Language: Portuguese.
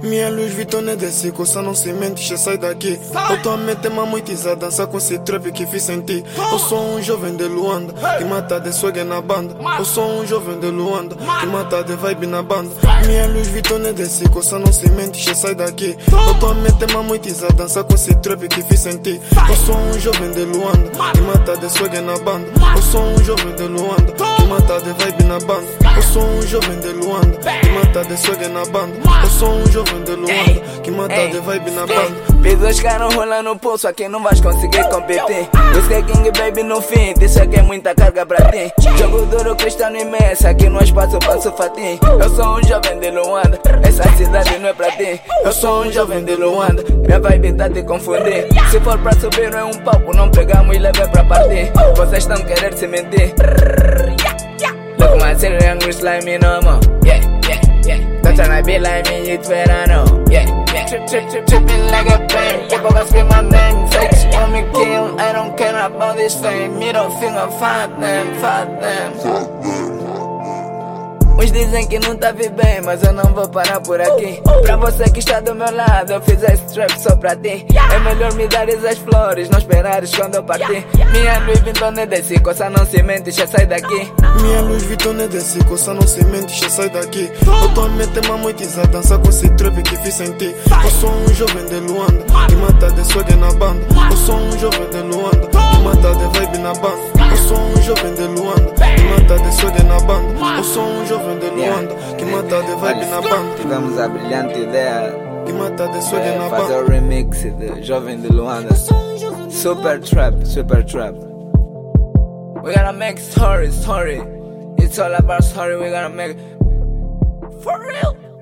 Minha Louis Vuitton é desse, coça não se mente, já sai daqui. Eu tô a meter uma muitiza, dançar com esse trap que fiz sentir. Eu sou um jovem de Luanda, que mata de swag na banda. Eu sou um jovem de Luanda, que mata de vibe na banda. Minha Louis Vuitton é desse, coça não se mente, já sai daqui. Eu tô a meter uma muitiza, dançar com esse trap que fiz sentir. Eu sou um jovem de Luanda, que mata de swag na banda. Eu sou um jovem de Luanda, que mata de vibe na banda. Eu sou um jovem de Luanda, que mata de swag na banda. Eu sou um jovem de Luanda, que mata de vibe na banda. Pisos caros rola no pulso, aqui não vais conseguir competir. Você é King Baby no fim, isso aqui é muita carga pra ti. Jogo duro, Cristiano imenso, aqui no espaço passo fatim. Eu sou um jovem de Luanda, essa cidade não é pra ti. Eu sou um jovem de Luanda, minha vibe tá te confundir. Se for pra subir em um palco, não pegamos e leva pra partir. Vocês estão querendo se mentir. Look my city angry slimy no more. Yeah, yeah, yeah. Don't try to be like me, it's better know. Yeah, yeah. Tripping like a pain. People gonna scream my name. Sex want me kill. I don't care about this fame. You don't think I'm fat them, fat them. Uns dizem que não tá bem, mas eu não vou parar por aqui. Pra você que está do meu lado, eu fiz esse trap só pra ti. É melhor me dares as flores, não esperares quando eu partir. Minha Louis Vuitton é desse, coça não se mente, já sai daqui. Minha Louis Vuitton é desse, coça não se mente, já sai daqui. Eu tô a meter uma muitiza, dançar com esse trap que fiz sentir. Eu sou um jovem de Luanda, que mata de swag na banda. Eu sou um jovem de Luanda, que mata de vibe na banda. Eu sou um jovem de Luanda, que mata de swag na banda. Eu sou um jovem de Luanda, que mata de vibe na banda. Tivemos a brilhante ideia que mata de swag na banda. Fazer o remix de Jovem de Luanda. Super trap, super trap. We gotta make story. It's all about story, we gotta make for real.